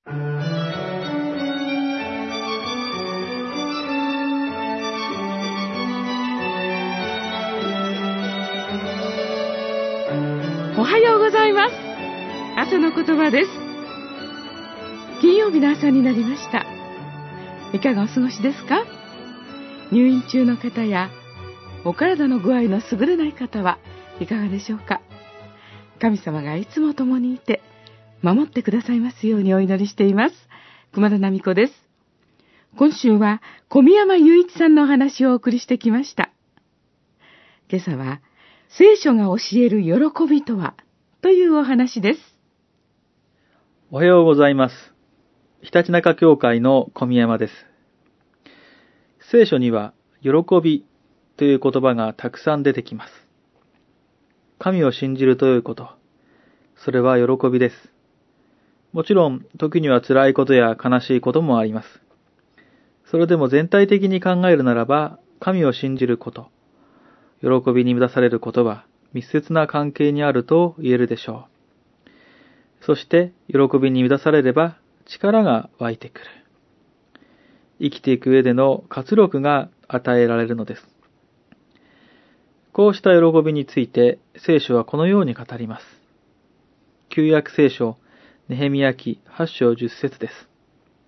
おはようございます。朝の言葉です。金曜日の朝になりました。いかがお過ごしですか？入院中の方やお体の具合の優れない方はいかがでしょうか？神様がいつも共にいて守ってくださいますようにお祈りしています。熊田奈美子です。今週は小宮山雄一さんのお話をお送りしてきました。今朝は聖書が教える喜びとはというお話です。 おはようございます。ひたちなか教会の小宮山です。聖書には喜びという言葉がたくさん出てきます。神を信じるということ、それは喜びです。もちろん時には辛いことや悲しいこともあります。それでも全体的に考えるならば、神を信じること、喜びに満たされることは密接な関係にあると言えるでしょう。そして喜びに満たされれば力が湧いてくる。生きていく上での活力が与えられるのです。こうした喜びについて聖書はこのように語ります。旧約聖書ネヘミヤ記8章10節です。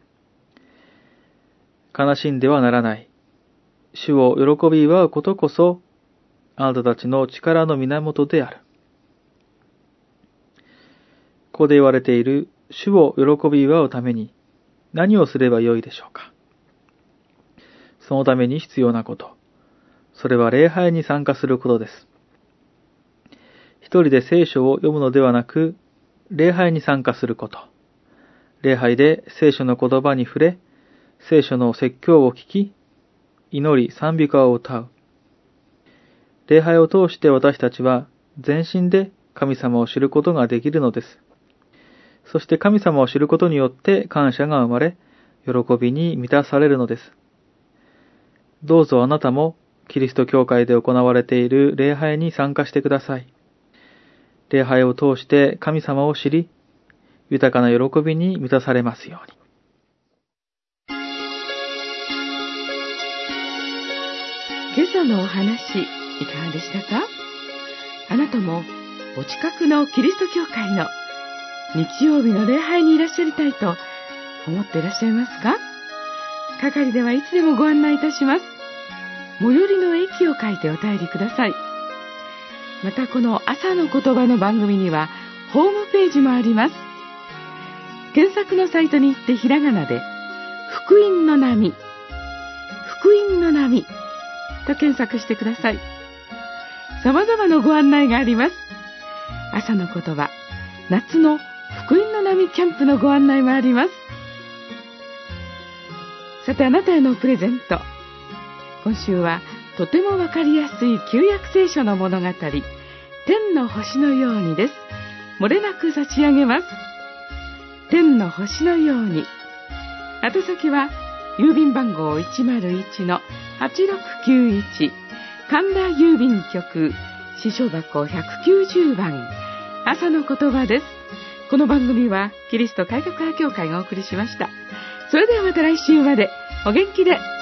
悲しんではならない。主を喜び祝うことこそあなたたちの力の源である。ここで言われている主を喜び祝うために何をすればよいでしょうか。そのために必要なこと、それは礼拝に参加することです。一人で聖書を読むのではなく、礼拝に参加すること。礼拝で聖書の言葉に触れ、聖書の説教を聞き、祈り賛美歌を歌う。礼拝を通して私たちは全身で神様を知ることができるのです。そして神様を知ることによって感謝が生まれ、喜びに満たされるのです。どうぞあなたもキリスト教会で行われている礼拝に参加してください。礼拝を通して神様を知り、豊かな喜びに満たされますように。 今朝のお話、いかがでしたか？あなたもお近くのキリスト教会の日曜日の礼拝にいらっしゃりたいと思っていらっしゃいますか？係ではいつでもご案内いたします。最寄りの駅を書いてお便りください。またこの朝の言葉の番組にはホームページもあります。検索のサイトに行ってひらがなで福音の波、福音の波と検索してください。様々なご案内があります。朝の言葉、夏の福音の波キャンプのご案内もあります。さてあなたへのプレゼント。今週はとてもわかりやすい旧約聖書の物語、天の星のようにです。漏れなく差し上げます。天の星のように。宛先は郵便番号 101-8691 神田郵便局支所箱190番。朝の言葉です。この番組はキリスト改革派教会がお送りしました。それではまた来週までお元気で。